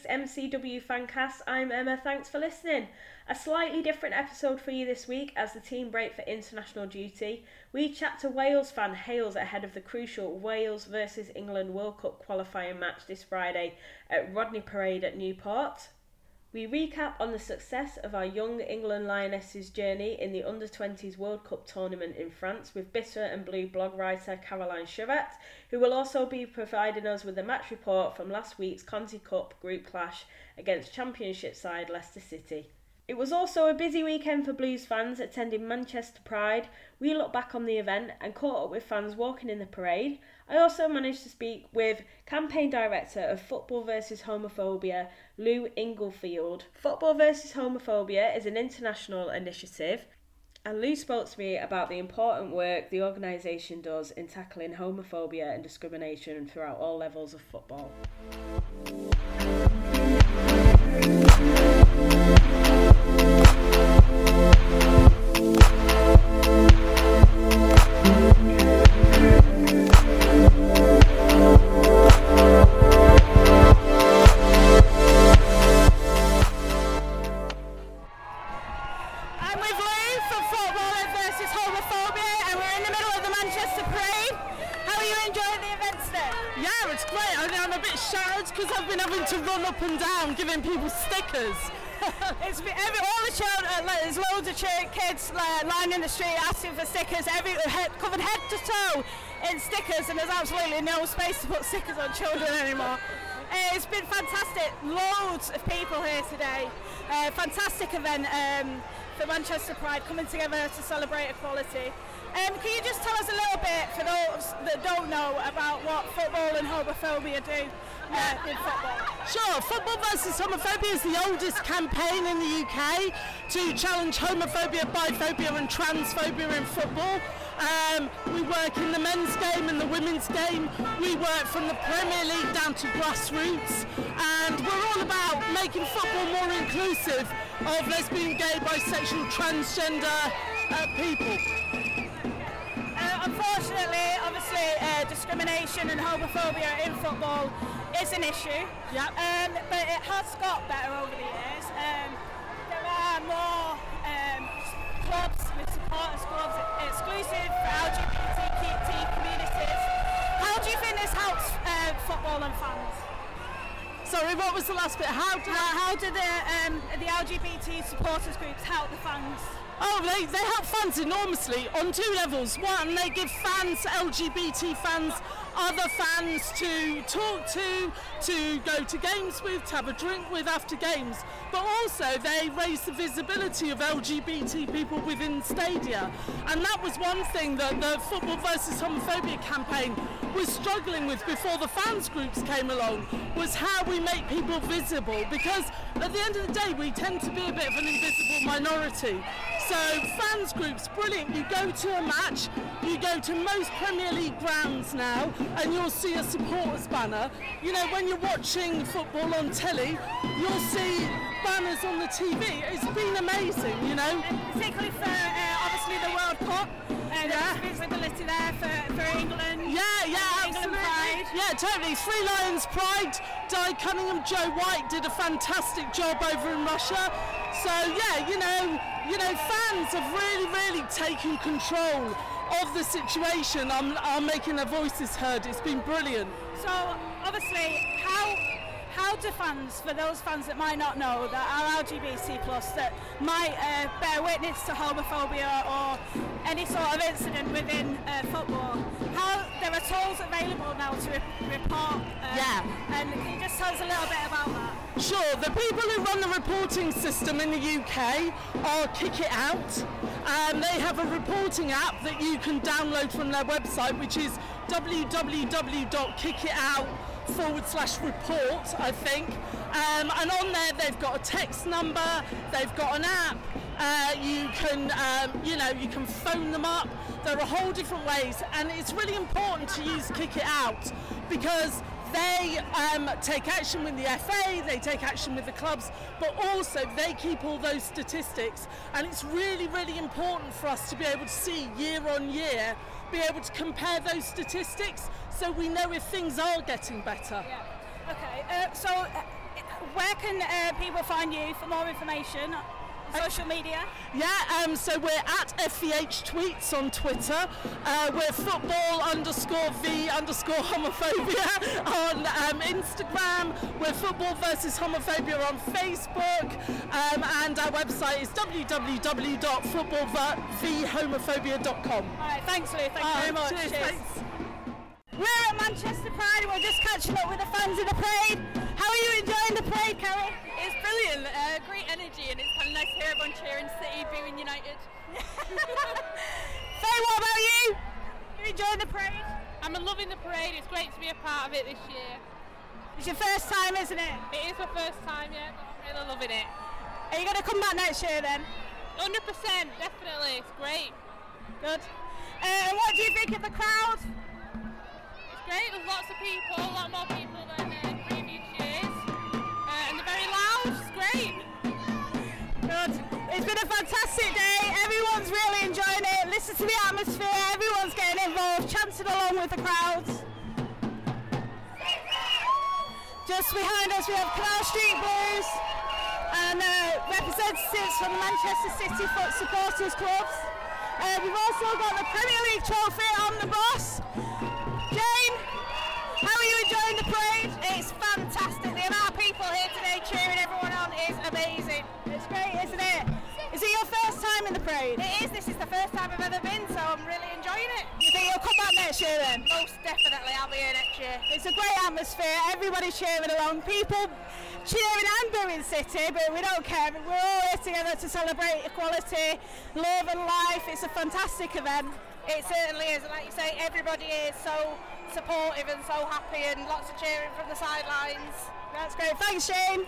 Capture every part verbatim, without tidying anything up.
M C W Fancast. I'm Emma, thanks for listening. A slightly different episode for you this week as the team break for international duty. We chat to Wales fan Hales ahead of the crucial Wales versus England World Cup qualifying match this Friday at Rodney Parade at Newport. We recap on the success of our young England Lionesses' journey in the under twenties World Cup tournament in France with Bitter and Blue blog writer Caroline Charette, who will also be providing us with a match report from last week's Conti Cup group clash against Championship side Leicester City. It was also a busy weekend for Blues fans attending Manchester Pride. We look back on the event and caught up with fans walking in the parade. I also managed to speak with campaign director of Football versus Homophobia, Lou Inglefield. Football versus Homophobia is an international initiative, and Lou spoke to me about the important work the organisation does in tackling homophobia and discrimination throughout all levels of football. Because I've been having to run up and down giving people stickers. It's been every, all the children, uh, like, there's loads of ch- kids uh, lining the street asking for stickers, every head, covered head to toe in stickers, and there's absolutely no space to put stickers on children anymore. Uh, it's been fantastic, loads of people here today. Uh, fantastic event um, for Manchester Pride, coming together to celebrate equality. Um, can you just tell us a little bit, for those that don't know, about what football and homophobia do uh, in football? Sure, Football versus Homophobia is the oldest campaign in the U K to challenge homophobia, biphobia and transphobia in football. Um, we work in the men's game and the women's game. We work from the Premier League down to grassroots, and we're all about making football more inclusive of lesbian, gay, bisexual, transgender uh, people. Uh, unfortunately, obviously, uh, discrimination and homophobia in football is an issue. Yep. Um, but it has got better over the years. Um, there are more um, clubs with supporters clubs exclusive for L G B T communities. How do you think this helps uh, football and fans? Sorry, what was the last bit? How do, how, how do the, um, the L G B T supporters groups help the fans? Oh, they, they help fans enormously on two levels. One, they give fans, L G B T fans, other fans to talk to, to go to games with, to have a drink with after games. But also they raise the visibility of L G B T people within stadia. And that was one thing that the Football versus Homophobia campaign was struggling with before the fans groups came along, was how we make people visible. Because at the end of the day, we tend to be a bit of an invisible minority. So fans groups, brilliant. You go to a match, you go to most Premier League grounds now, and you'll see a supporters banner. You know, when you're watching football on telly, you'll see banners on the T V. It's been amazing, you know. And particularly for uh, obviously the World Cup, uh, yeah. there's visibility there for, for England. Yeah, yeah, England absolutely. Pride. Yeah, totally. Three Lions Pride, Di Cunningham, Joe White did a fantastic job over in Russia. So yeah, you know, you know, fans have really, really taken control of the situation. I'm, I'm making their voices heard. It's been brilliant. So obviously, how how do fans, for those fans that might not know, that are L G B T plus, that might uh, bear witness to homophobia or any sort of incident within uh, football, how there are tools available now to re- report? Uh, yeah. And can you just tell us a little bit about that? Sure, the people who run the reporting system in the U K are Kick It Out. Um, they have a reporting app that you can download from their website, which is w w w dot kick it out forward slash report, I think. Um, and on there they've got a text number, they've got an app, uh, you can, um, you know, you can phone them up. There are a whole different ways, and it's really important to use Kick It Out because they um, take action with the F A, they take action with the clubs, but also they keep all those statistics, and it's really, really important for us to be able to see year on year, be able to compare those statistics so we know if things are getting better. Yeah. Okay, uh, so uh, where can uh, people find you for more information? Social media? Yeah, um, so we're at F V H Tweets on Twitter. Uh, we're football underscore V underscore homophobia on um, Instagram. We're football versus homophobia on Facebook. Um, and our website is w w w dot football v homophobia dot com. Alright, thanks Lou, thank you Uh, very much. cheers, Cheers. thanks. We're at Manchester Pride, we're just catching up with the fans of the parade. How are you enjoying the parade, Carrie? It's brilliant, uh, great energy, and it's kind of nice to hear everyone cheering City, booing United. Faye, what about you? You enjoying the parade? I'm loving the parade, it's great to be a part of it this year. It's your first time, isn't it? It is my first time, yeah, but I'm really loving it. Are you going to come back next year then? one hundred percent, definitely, it's great. Good. Uh, and what do you think of the crowd? It's great, there's lots of people, a lot more people than uh, previous years. Uh, and they're very loud, it's great. Good. It's been a fantastic day, everyone's really enjoying it. Listen to the atmosphere, everyone's getting involved, chanting along with the crowds. Just behind us we have Canal Street Blues and uh, representatives from the Manchester City Foot Supporters Clubs. Uh, we've also got the Premier League trophy on the bus. Jane, how are you enjoying the parade? It's fantastic. The amount of people here today cheering everyone on is amazing. It's great, isn't it? Is it your first time in the parade? It is. This is the first time I've ever been, so I'm really enjoying it. You think you'll come back next year then? Most definitely, I'll be here next year. It's a great atmosphere, everybody's cheering along, people cheering and booing City, but we don't care. We're all here together to celebrate equality, love and life. It's a fantastic event. It certainly is, and like you say, everybody is so supportive and so happy, and lots of cheering from the sidelines. That's great. Thanks, Shane.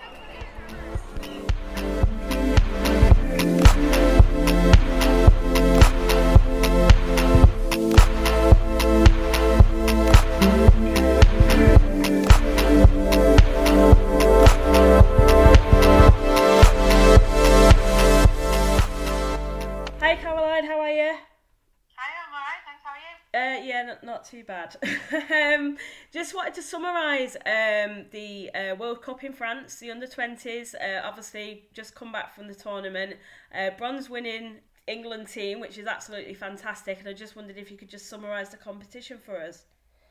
Hi Caroline, how are you? Hi, I'm alright, thanks, how are you? Uh, yeah, not, not too bad. um, just wanted to summarise um, the uh, World Cup in France, the under twenties. Uh, obviously, just come back from the tournament. Uh, bronze winning England team, which is absolutely fantastic. And I just wondered if you could just summarise the competition for us.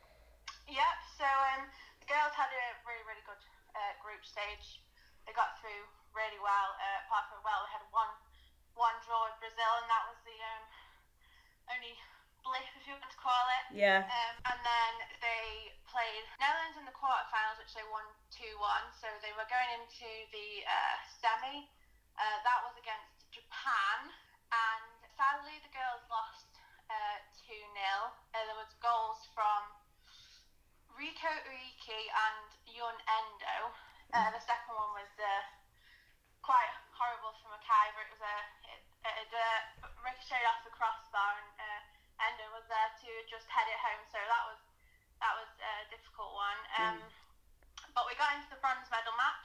Yep, so um, the girls had a really, really good uh, group stage. They got through really well. Uh, apart from, well, they had one one draw with Brazil, and that was the um, only blip, if you want to call it. Yeah. Um, and then they played Netherlands in the quarterfinals, which they won two one. So they were going into the uh, semi. Uh, that was against Japan, and sadly the girls lost uh, two nil. Uh, there was goals from Rico Uriki and Yun Endo. Uh, the second one was uh, quite horrible for McIver. It was a it, it uh, ricocheted off the crossbar, and uh, Endo was there to just head it home. So that was that was a difficult one. Um, mm. But we got into the bronze medal match,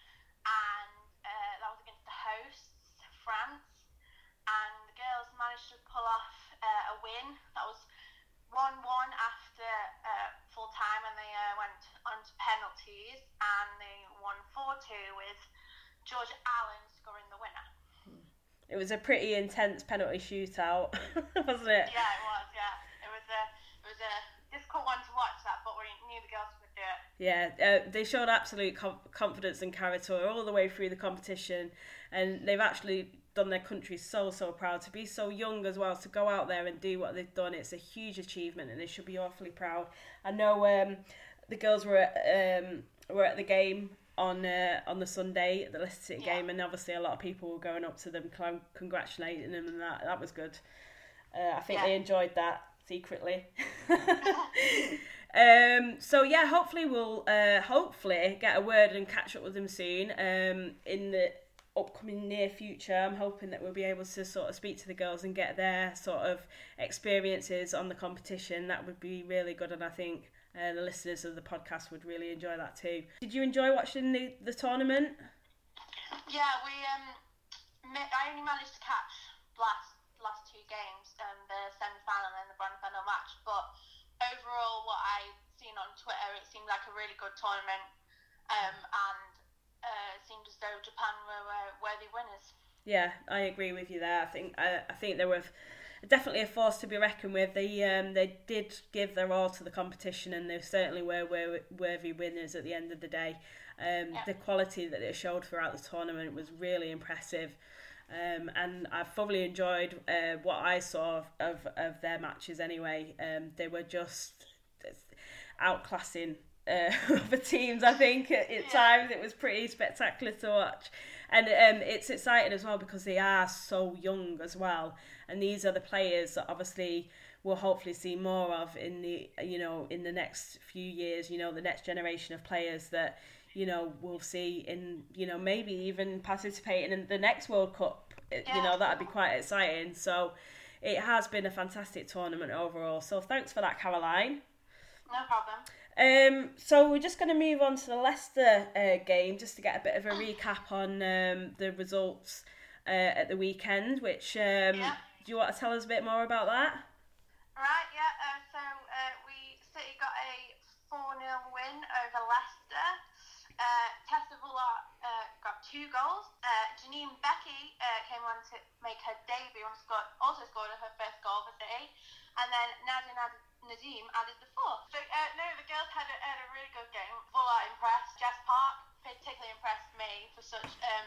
and uh, that was against the hosts, France, and the girls managed to pull off uh, a win. That was one one after uh, full time, and they uh, went on to penalties, and they won four two with George Allen scoring the winner. It was a pretty intense penalty shootout, wasn't it? Yeah, it was. Yeah, it was a it was a difficult one to watch that, but we knew the girls could do it. Yeah, uh, they showed absolute com- confidence and character all the way through the competition, and they've actually done their country so so proud to be so young as well, to go out there and do what they've done. It's a huge achievement, and they should be awfully proud. I know um, the girls were at, um, were at the game on uh, on the Sunday, the Leicester City yeah. game, and obviously a lot of people were going up to them, congratulating them, and that that was good. Uh, I think yeah. they enjoyed that secretly. um, so yeah, hopefully we'll uh, hopefully get a word and catch up with them soon. Um, in the upcoming near future, I'm hoping that we'll be able to sort of speak to the girls and get their sort of experiences on the competition. That would be really good, and I think Uh, the listeners of the podcast would really enjoy that too. Did you enjoy watching the, the tournament? Yeah, we um, I only managed to catch last last two games, um, the semi-final and the bronze medal match. But overall, what I seen on Twitter, it seemed like a really good tournament, um, and uh, winners. Yeah, I agree with you there. I think I, I think they were definitely a force to be reckoned with. They um they did give their all to the competition, and they certainly were, were worthy winners at the end of the day. Um, Yeah. The quality that it showed throughout the tournament was really impressive. Um, and I thoroughly enjoyed uh, what I saw of, of, of their matches anyway. Um, they were just outclassing uh, other teams, I think, at, at Yeah. times. It was pretty spectacular to watch. And um, it's exciting as well because they are so young as well. And these are the players that obviously we'll hopefully see more of in the, you know, in the next few years, you know, the next generation of players that, you know, we'll see in, you know, maybe even participating in the next World Cup. Yeah. You know, that'd be quite exciting. So it has been a fantastic tournament overall. So thanks for that, Caroline. No problem. Um, so we're just going to move on to the Leicester uh, game just to get a bit of a recap on um, the results uh, at the weekend, which um, Yeah. do you want to tell us a bit more about that? Right, yeah, uh, so uh, we City got a four nil win over Leicester. Uh, Tessa Bullard uh, got two goals. Uh, Janine Becky uh, came on to make her debut and scored, also scored her first goal for City. And then Nadia Nad- Nadim added the fourth. So, uh, no, the girls had a, had a really good game. Bullard impressed. Jess Park particularly impressed me for such, um,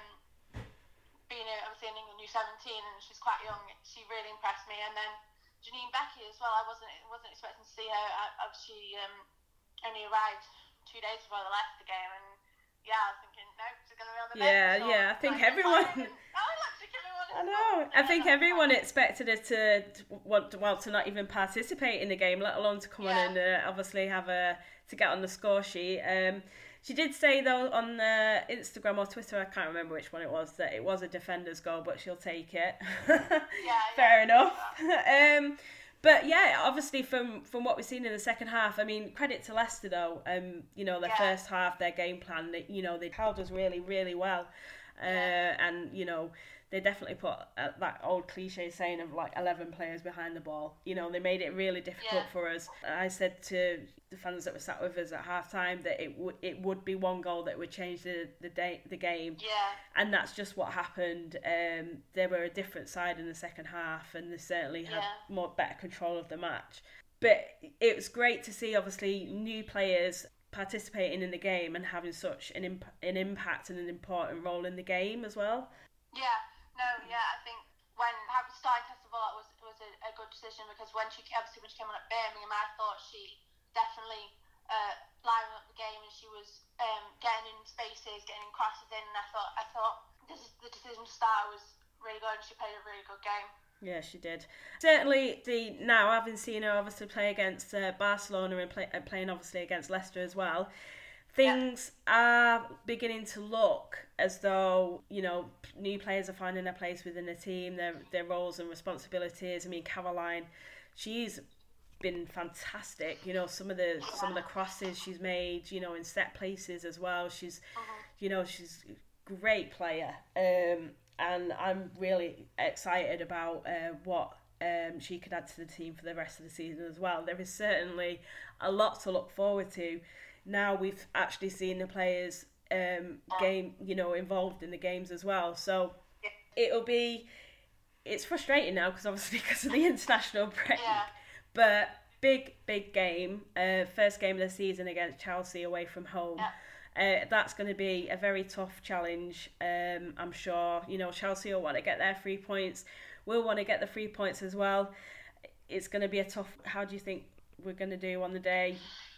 being a, obviously in England U seventeen, and she's quite young. She really impressed me. And then Janine Becky as well. I wasn't wasn't expecting to see her. I, I, she um, only arrived two days before the Leicester game, and yeah, I was thinking, nope, she's going to be on the bench. Yeah, or, yeah, I think like, everyone- I like to give her one. I know. I think everyone expected her to, to want to, well to not even participate in the game, let alone to come on Yeah. and uh, obviously have a to get on the score sheet. Um, she did say though on the Instagram or Twitter, I can't remember which one it was, that it was a defender's goal, but she'll take it. Yeah, Fair yeah, enough. um, but yeah, obviously from from what we've seen in the second half, I mean, credit to Leicester though. Um, you know, their Yeah. first half, their game plan, they, you know, they held us really, really well. Uh, Yeah. and you know, they definitely put uh, that old cliche saying of like eleven players behind the ball. You know, they made it really difficult Yeah. for us. I said to the fans that were sat with us at half time that it would it would be one goal that would change the the day the game. Yeah. And that's just what happened. Um, they were a different side in the second half, and they certainly had Yeah. more better control of the match. But it was great to see, obviously, new players participating in the game and having such an imp- an impact and an important role in the game as well. Yeah, no, yeah, I think when having starting Tessa Bullard was was a, a good decision, because when she obviously when she came on at Birmingham, I thought she definitely uh, livened up the game, and she was um, getting in spaces, getting in crosses in, and I thought I thought this is the decision to start was really good, and she played a really good game. Yeah, she did. Certainly, the now having seen her obviously play against uh, Barcelona and play, uh, playing obviously against Leicester as well, things are beginning to look as though, you know, new players are finding their place within the team, their their roles and responsibilities. I mean, Caroline, she's been fantastic. You know, some of the some of the crosses she's made, you know, in set places as well. She's, you know, she's a great player. Um, and I'm really excited about uh, what um, she could add to the team for the rest of the season as well. There is certainly a lot to look forward to. Now we've actually seen the players um, game, you know, involved in the games as well. So it'll be, it's frustrating now because obviously because of the international break. Yeah. But big, big game. Uh, first game of the season against Chelsea away from home. Yeah. Uh, that's going to be a very tough challenge. Um, I'm sure, you know, Chelsea will want to get their three points. We'll want to get the three points as well. It's going to be a tough. How do you think we're going to do on the day?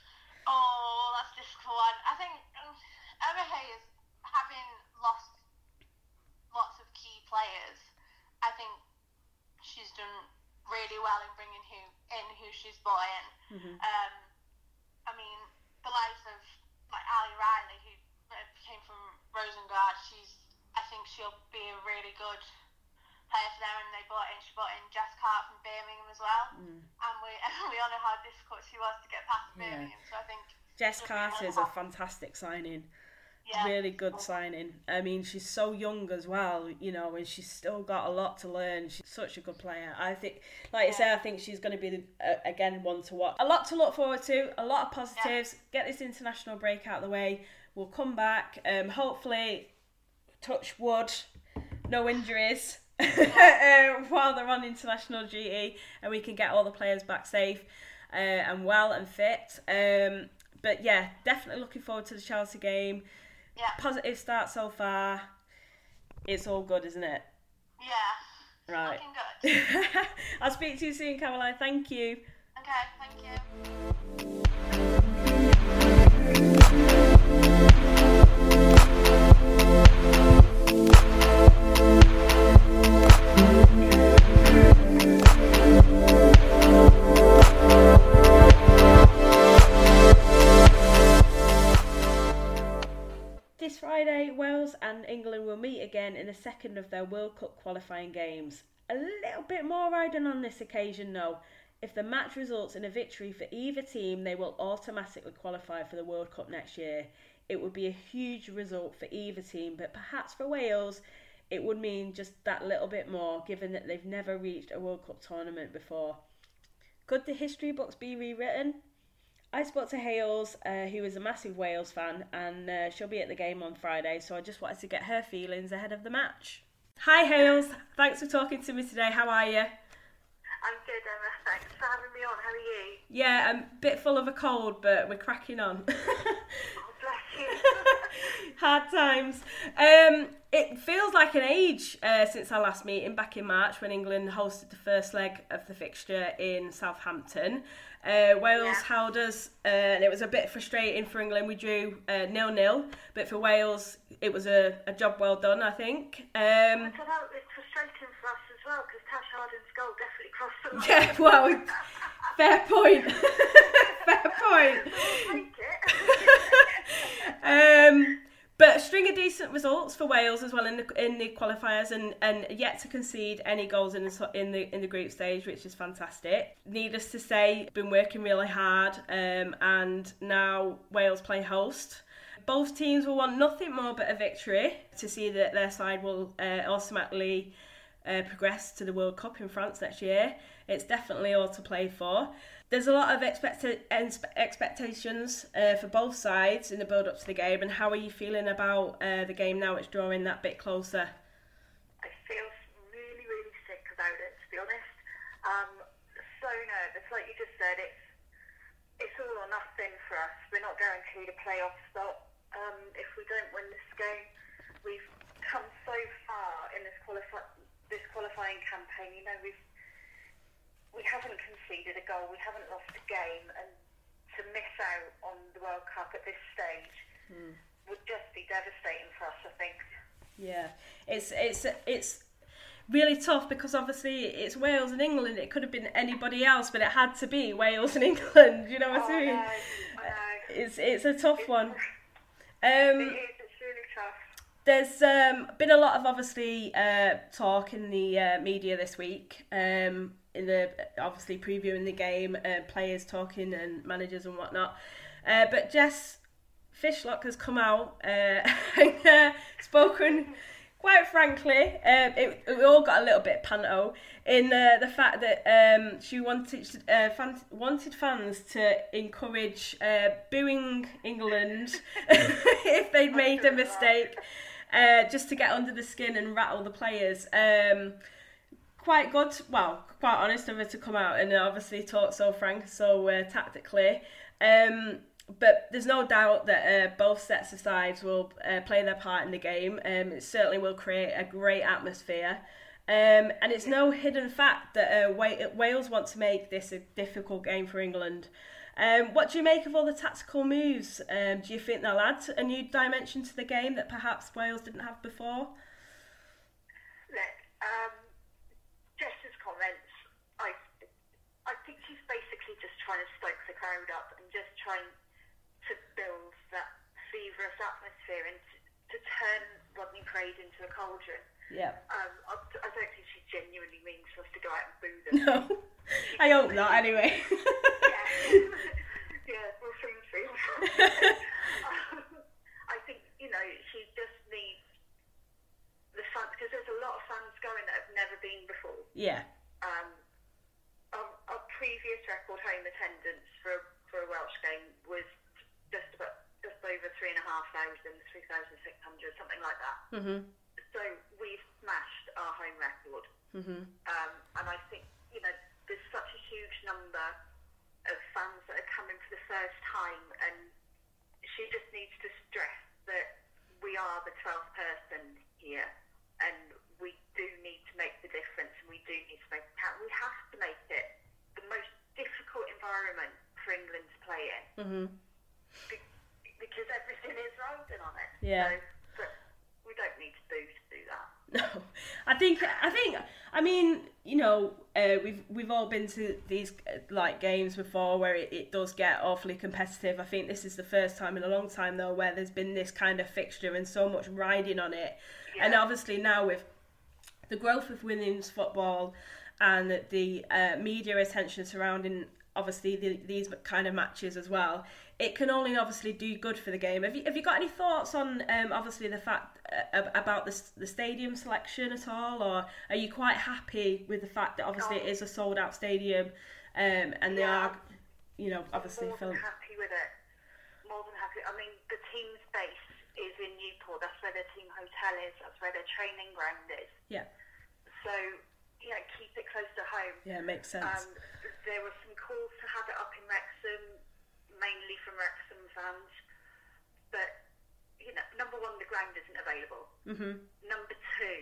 Oh, that's a difficult one. I think um, Emma Hayes, having lost lots of key players, I think she's done really well in bringing who in who she's brought in. Mm-hmm. Um, I mean, the likes of like Ali Riley, who uh, came from Rosengard, she's. I think she'll be a really good player for them. And they brought in, she brought in Jess Cart from Birmingham as well. Mm. And we and we all know how difficult she was to get past Yeah. Birmingham. So I think Jess Carter is a fantastic signing. Yeah. Really good signing. I mean, she's so young as well, you know, and she's still got a lot to learn. She's such a good player. I think, like I said, I think she's going to be, the, uh, again, one to watch. A lot to look forward to, a lot of positives. Yeah. Get this international break out of the way. We'll come back. Um, hopefully, touch wood, no injuries uh, while they're on international duty, and we can get all the players back safe uh, and well and fit. Um, but yeah, definitely looking forward to the Chelsea game. Yeah. Positive start so far. It's all good, isn't it? Yeah. Right. Looking good. I'll speak to you soon, Caroline. Thank you. Okay, thank you. This Friday, Wales and England will meet again in the second of their World Cup qualifying games. A little bit more riding on this occasion though. If the match results in a victory for either team, they will automatically qualify for the World Cup next year. It would be a huge result for either team, but perhaps for Wales, it would mean just that little bit more, given that they've never reached a World Cup tournament before. Could the history books be rewritten? I spoke to Hales, uh, who is a massive Wales fan, and uh, she'll be at the game on Friday, so I just wanted to get her feelings ahead of the match. Hi Hales, thanks for talking to me today. How are you? I'm good, Emma. Thanks for having me on. How are you? Yeah, I'm a bit full of a cold, but we're cracking on. Oh, bless you. Hard times. Um, it feels like an age uh, since our last meeting back in March when England hosted the first leg of the fixture in Southampton. Uh, Wales Yeah. held us, uh, and it was a bit frustrating for England. We drew uh, nil nil, but for Wales, it was a, a job well done, I think. Um, I don't know, it's frustrating for us as well because Tash Harden's goal definitely crossed the line. yeah, well, fair point. fair point. Take it. um, but a string of decent results for Wales as well in the in the qualifiers, and, and yet to concede any goals in the in the in the group stage, which is fantastic. Needless to say, been working really hard, um, and now Wales play host. Both teams will want nothing more but a victory to see that their side will uh, automatically uh, progress to the World Cup in France next year. It's definitely all to play for. There's a lot of expect- expectations uh, for both sides in the build-up to the game, and how are you feeling about uh, the game now it's drawing that bit closer? I feel really, really sick about it, to be honest. Um, so nervous, like you just said, it's it's all or nothing for us. We're not guaranteed a playoff spot. Um, if we don't win this game, we've come so far in this qualify this qualifying campaign. You know, we've we haven't conceded a goal, we haven't lost a game, and to miss out on the World Cup at this stage mm. would just be devastating for us, I think. Yeah, it's it's it's really tough because obviously it's Wales and England. It could have been anybody else, but it had to be Wales and England. You know what oh, I mean? I know, I know. It's it's a tough it's, one. Um, it is, it's really tough. There's um, been a lot of obviously uh, talk in the uh, media this week. Um, in the obviously previewing the game, uh, players talking and managers and whatnot. Uh, but Jess Fishlock has come out uh, and uh, spoken quite frankly. Uh, it, it all got a little bit panto in uh, the fact that um, she wanted uh, fan, wanted fans to encourage uh, booing England if they'd made a mistake, uh, just to get under the skin and rattle the players. Um, Quite good, well, quite honest of her to come out and obviously talk so frank, so uh, tactically. Um, but there's no doubt that uh, both sets of sides will uh, play their part in the game. Um, it certainly will create a great atmosphere. Um, and it's no hidden fact that uh, Wales want to make this a difficult game for England. Um, what do you make of all the tactical moves? Um, do you think they'll add a new dimension to the game that perhaps Wales didn't have before? Look, um... Jess's comments, I I think she's basically just trying to stoke the crowd up and just trying to build that feverish atmosphere and to, to turn Rodney Craig into a cauldron. Yeah. Um, I, I don't think she genuinely means for us to go out and boo them. No, I hope not anyway. yeah. yeah, we'll soon see. um, I think, you know, she just needs the fans, because there's a lot of fans going that have never been before. Yeah. Um, our, our previous record home attendance for for a Welsh game was just about just over three and a half thousand, three thousand six hundred, something like that. Mm-hmm. So we've smashed Mm-hmm. Um, and I think, you know, there's such a huge number of fans that are coming for the first time, and she just needs to stress that we are the twelfth person here, and we do need to make the difference, and we do need to make it count. We have to make it the most difficult environment for England to play in, mm-hmm. Be- because everything is riding on it. Yeah. So, but we don't need to do to do that. No, I think I think I mean, you know, uh, we've we've all been to these uh, like games before where it, it does get awfully competitive. I think this is the first time in a long time though where there's been this kind of fixture and so much riding on it. Yeah. And obviously now with the growth of women's football and the uh, media attention surrounding obviously the, these kind of matches as well, it can only obviously do good for the game. Have you have you got any thoughts on um, obviously the fact uh, about the the stadium selection at all, or are you quite happy with the fact that obviously it is a sold out stadium, um, and they yeah, are, you know, obviously more filmed. Than happy with it. More than happy. I mean, the team's base is in Newport. That's where their team hotel is. That's where their training ground is. Yeah. So, you know, keep it close to home. Yeah, it makes sense. Um, there were some calls to have it up in Wrexham, mainly from Wrexham fans. But, you know, number one, the ground isn't available. Mm-hmm. Number two,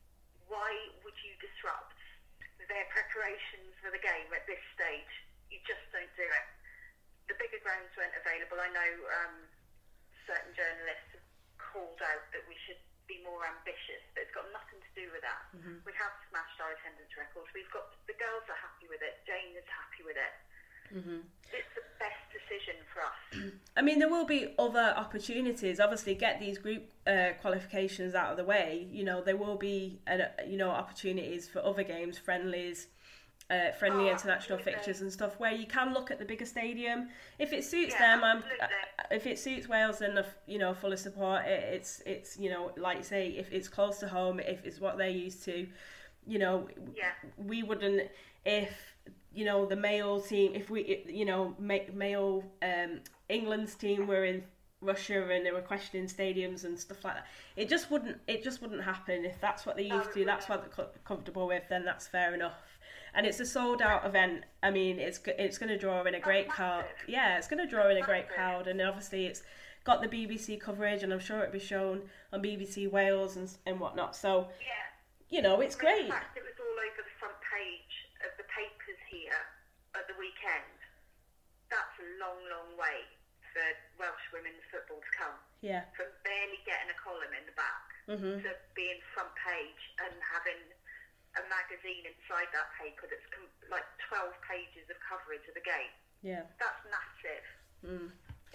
why would you disrupt their preparations for the game at this stage? You just don't do it. The bigger grounds weren't available. I know um, certain journalists have called out that we should be more ambitious, but it's got nothing to do with that. Mm-hmm. We have smashed our attendance records. We've got the girls are happy with it. Jane is happy with it. Mm-hmm. It's the best decision for us. I mean, there will be other opportunities. Obviously, get these group uh, qualifications out of the way. You know, there will be uh, you know opportunities for other games, friendlies. Uh, friendly oh, international absolutely. fixtures and stuff where you can look at the bigger stadium if it suits yeah, them. I'm, uh, if it suits Wales, then you know fully support it. It's it's you know like you say, if it's close to home, if it's what they're used to, you know, yeah. we wouldn't if you know the male team if we you know male um, England's team were in Russia and they were questioning stadiums and stuff like that. It just wouldn't it just wouldn't happen. If that's what they're used to, that's what they're comfortable with, then that's fair enough. And it's a sold out event. I mean, it's it's going to draw in a great crowd. Yeah, it's going to draw in a great crowd, and obviously it's got the B B C coverage, and I'm sure it'll be shown on B B C Wales and and whatnot. So, yeah. you know, it's great. In fact, it was all over the front page of the papers here at the weekend. That's a long, long way for Welsh women's football to come. Yeah. From barely getting a column in the back mm-hmm. to being front page and having a magazine inside that paper that's com- like twelve pages of coverage of the game. Yeah. That's massive. Mm.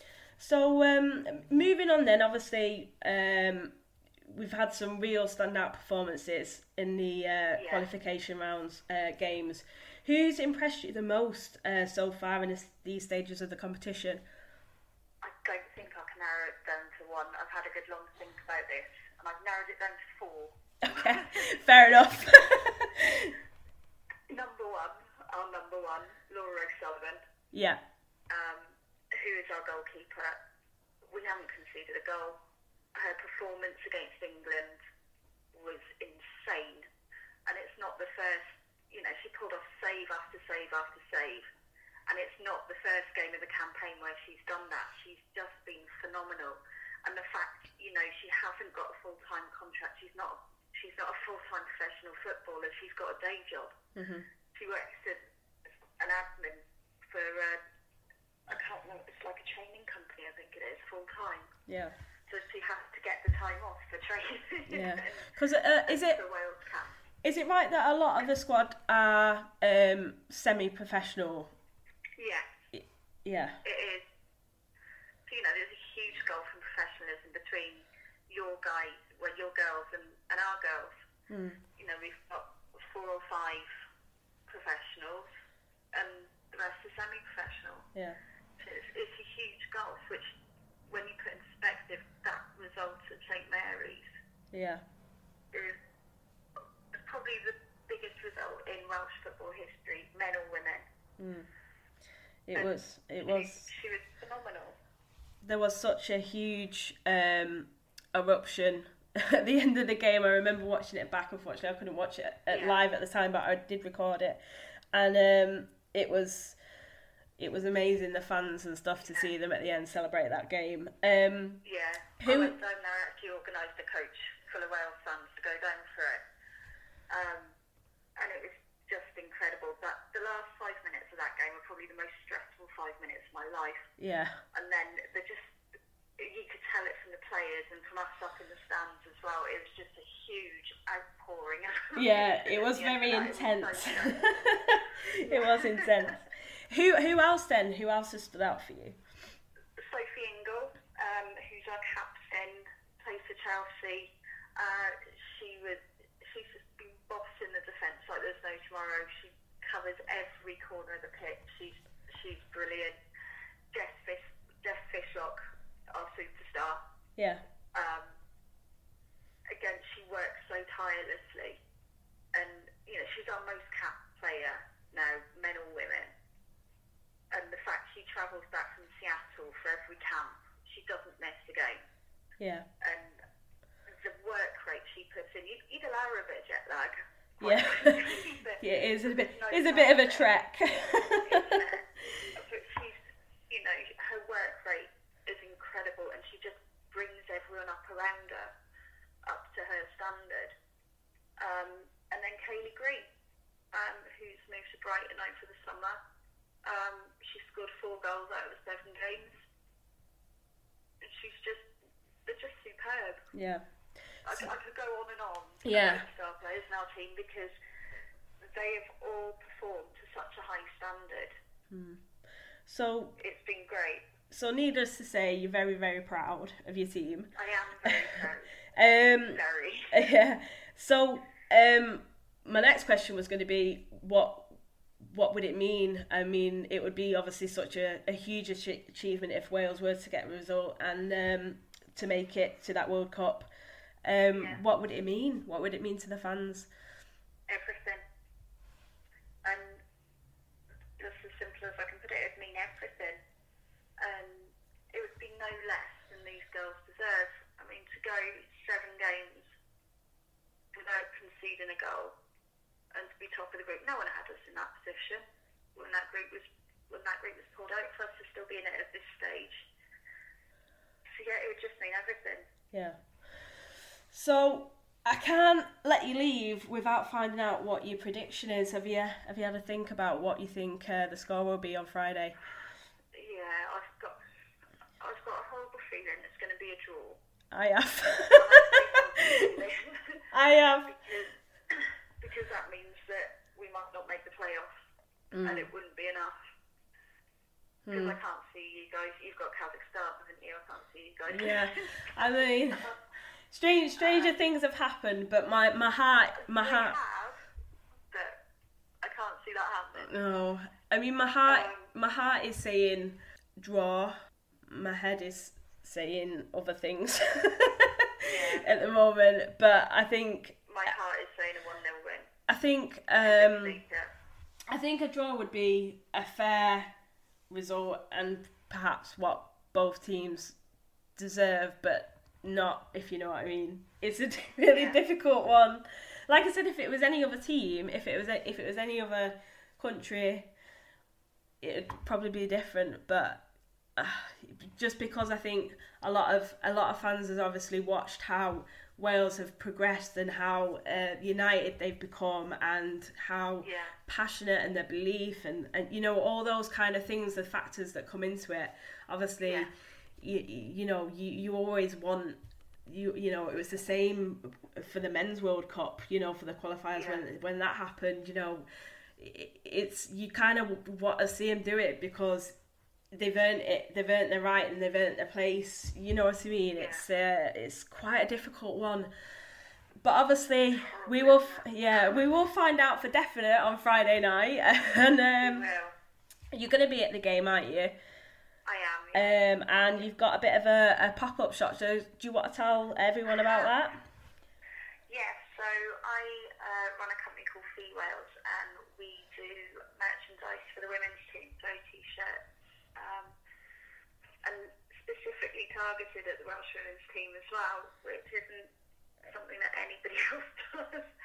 So, um, moving on then, obviously, um, we've had some real standout performances in the uh, yeah. qualification rounds uh, games. Who's impressed you the most uh, so far in this, these stages of the competition? I don't think I can narrow it down to one. I've had a good long think about this, and I've narrowed it down to four. Okay, fair enough. Number one, our number one, Laura O'Sullivan. Yeah. Um, who is our goalkeeper? We haven't conceded a goal. Her performance against England was insane, and it's not the first. You know, she pulled off save after save after save, and it's not the first game of the campaign where she's done that. She's just been phenomenal, and the fact, you know, she hasn't got a full-time contract. She's not. She's not a full-time professional footballer. She's got a day job. Mm-hmm. She works as an admin for, uh, I can't remember, it's like a training company, I think it is, full-time. Yeah. So she has to get the time off for training. Yeah. Because uh, is it... The Wales Cup. Is it right that a lot of the squad are um, semi-professional? Yeah. Yeah. It is. So, you know, there's a huge gulf in professionalism between your guys, well, your girls and, and our girls. Mm. You know, we've got four or five professionals and the rest are semi-professional. Yeah. So it's, it's a huge gulf, which, when you put in perspective, that results at Saint Mary's. Yeah. Is probably the biggest result in Welsh football history, men or women. Mm. It and was. It she, was. She was phenomenal. There was such a huge um, eruption at the end of the game, I remember watching it back. Unfortunately, I couldn't watch it at Yeah. live at the time, but I did record it, and um, it was it was amazing, the fans and stuff, to see them at the end celebrate that game. Um, Yeah. Who- I went down there, actually organised a coach full of Wales fans to go down for it. Um, and it was just incredible. But the last five minutes of that game were probably the most stressful five minutes of my life. yeah, And then they just, you could tell it from the players and from us up in the stands as well. It was just a huge outpouring. yeah, it was Yeah, very that was so intense. good. It was intense. Who who else then? Who else has stood out for you? Sophie Ingle, um, who's our captain, plays for Chelsea. Uh, she was, she's just been bossing the defence like there's no tomorrow. She covers every corner of the pitch. She's she's brilliant. Jess Fish, Jess Fishlock, our superstar. Yeah, Um, again, she works so tirelessly, and you know she's our most capped player now, men or women. And the fact she travels back from Seattle for every camp, she doesn't miss a game. yeah, And the work rate she puts in, you'd, you'd allow her a bit of jet lag. yeah. But Yeah, it is a bit. there's no It's a bit of a doubt trek. but she's, you know, her work rate is incredible, and she just brings everyone up around her, up to her standard. Um, and then Kaylee Green, um, who's moved to Brighton out for the summer. Um, she scored four goals out of the seven games. And she's just, they're just superb. Yeah. I, I could go on and on Yeah. about star players in our team because they have all performed to such a high standard. So It's been great. so needless to say, you're very very proud of your team. I am very proud. Um. Very. Yeah. So um, my next question was going to be what. What would it mean? I mean, it would be obviously such a, a huge ach- achievement if Wales were to get a result and um, to make it to that World Cup. Um, Yeah. What would it mean? What would it mean to the fans? Everything. And just as simple as I can put it, it'd mean everything. And it would be no less than these girls deserve. I mean, to go seven games without conceding a goal and to be top of the group, no one had us in that position when that group was when that group was pulled out. For us to still be in it at this stage, so yeah, it would just mean everything. Yeah. So I can't let you leave without finding out what your prediction is. Have you have you had a think about what you think uh, the score will be on Friday? Yeah, I've got I've got a horrible feeling it's going to be a draw. I have. because, I have. because that means that we might not make the playoffs, Mm. and it wouldn't be enough. Because I can't see you guys. You've got Kazakhstan, haven't you? I can't see you guys. Yeah. I mean, strange, stranger things have happened, but my, my heart, my They heart. have, but I can't see that happening. No, I mean my heart. Um, My heart is saying draw. My head is saying other things at the moment, but I think My heart is saying a one nil win. I think I um, think that. I think a draw would be a fair result and perhaps what both teams deserve, but not, if you know what I mean. It's a really Yeah. difficult one. Like I said, if it was any other team, if it was a, if it was any other country, it'd probably be different. But uh, just because I think a lot of a lot of fans has obviously watched how Wales have progressed and how uh, united they've become and how Yeah. passionate and their belief and, and you know all those kind of things, the factors that come into it. Obviously, Yeah. you, you know you, you always want you you know it was the same for the men's World Cup, you know, for the qualifiers. Yeah. when when that happened, you know, it, it's you kind of want to see them do it because they've earned it, they've earned their right and they've earned their place, you know what I mean. Yeah. It's uh, it's quite a difficult one, but obviously we will f- yeah we will find out for definite on Friday night. And um, Well, you're going to be at the game, aren't you? I am. Yeah. Um, and you've got a bit of a, a pop-up shop, so do you want to tell everyone about that? Yes, so I uh, run a company called Fee Wales, and we do merchandise for the women's team, so t-shirts, um, and specifically targeted at the Welsh women's team as well, which isn't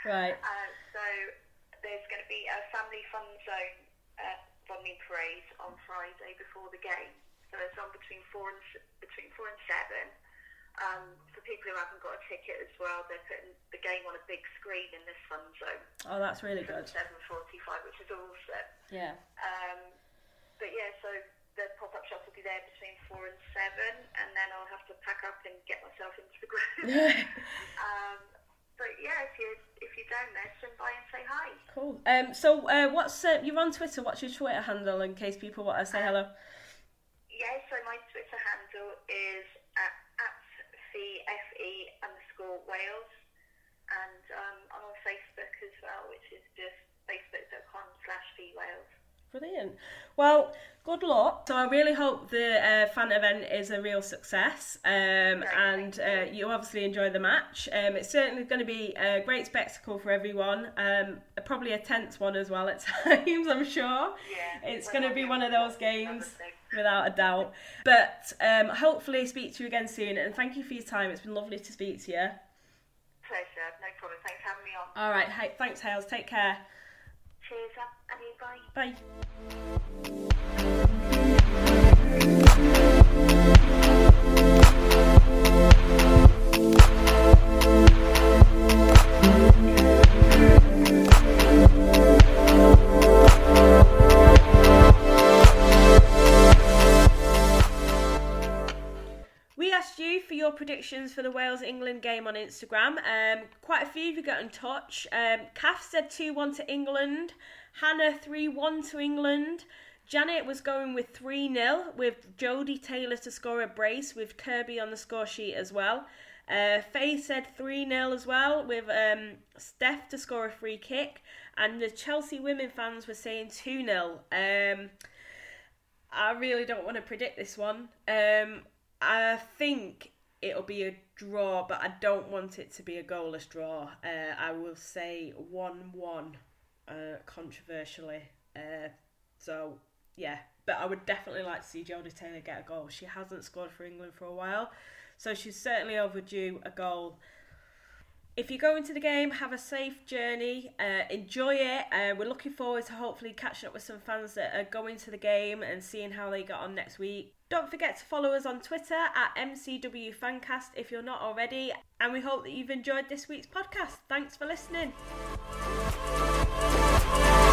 Right. Uh, so there's going to be a family fun zone at Bodmin Parade on Friday before the game. So it's on between four and between four and seven. Um, for people who haven't got a ticket as well, they're putting the game on a big screen in this fun zone. Oh, that's really good. seven forty-five, which is awesome. Yeah. Um, but yeah, so the pop-up shop will be there between four and seven, and then I'll have to pack up and get myself into the ground. um, but yeah, if you if you're down there, swing by and say hi. Cool. Um. So, uh, what's uh, you're on Twitter? What's your Twitter handle in case people want to say hello? Yeah. So my Twitter handle is at, at F E underscore Wales, and um, I'm on Facebook as well, which is just facebook.com slash V Wales. Brilliant. Well, good luck. So I really hope the uh, fan event is a real success, um, and uh, you obviously enjoy the match. Um, it's certainly going to be a great spectacle for everyone, um, probably a tense one as well at times, I'm sure. Yeah, it's going to be one of those games, without a doubt. But um, hopefully speak to you again soon, and thank you for your time. It's been lovely to speak to you. Pleasure, no problem. Thanks for having me on. All right, hey, thanks, Hales. Take care. Cheers, and you, bye. Bye. We asked you for your predictions for the Wales-England game on Instagram. Um, quite a few of you got in touch. Um, Kath said two one to England. Hannah three one to England. Janet was going with three nil with Jodie Taylor to score a brace with Kirby on the score sheet as well. Uh, Faye said three nil as well with um, Steph to score a free kick. And the Chelsea women fans were saying two nil. Um, I really don't want to predict this one. Um, I think it'll be a draw, but I don't want it to be a goalless draw. Uh, I will say one one, uh, controversially. Uh, so, yeah. But I would definitely like to see Jodie Taylor get a goal. She hasn't scored for England for a while, so she's certainly overdue a goal. If you go into the game, have a safe journey, uh, enjoy it. Uh, we're looking forward to hopefully catching up with some fans that are going to the game and seeing how they got on next week. Don't forget to follow us on Twitter at M C W Fancast if you're not already. And we hope that you've enjoyed this week's podcast. Thanks for listening.